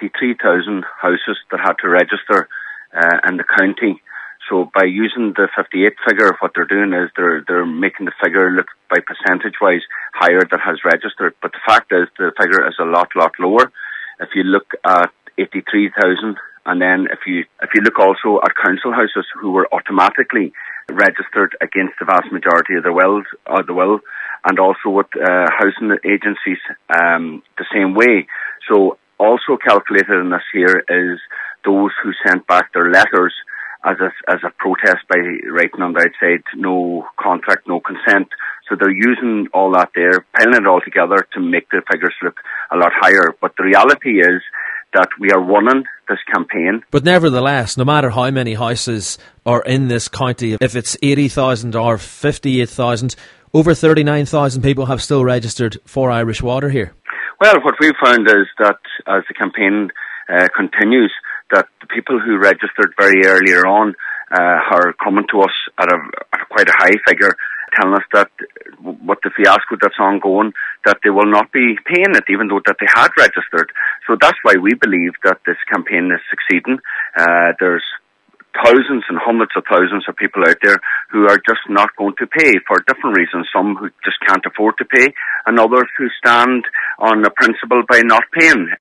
83,000 houses that had to register in the county. So by using the 58 figure, what they're doing is they're making the figure look by percentage-wise higher that has registered. But the fact is the figure is a lot lower. If you look at 83,000, and then if you look also at council houses who were automatically registered against the vast majority of the will, and also with housing agencies the same way. So also calculated in this here is those who sent back their letters as a protest by writing on the outside, no contract, no consent. So they're using all that there, piling it all together to make the figures look a lot higher. But the reality is that we are running this campaign. But nevertheless, no matter how many houses are in this county, if it's 80,000 or 58,000, over 39,000 people have still registered for Irish Water here. Well, what we've found is that as the campaign continues, that the people who registered very earlier on are coming to us at quite a high figure, telling us that what the fiasco that's ongoing, that they will not be paying it, even though that they had registered. So that's why we believe that this campaign is succeeding. There's thousands and hundreds of thousands of people out there who are just not going to pay for different reasons. Some who just can't afford to pay, and others who stand on the principle by not paying.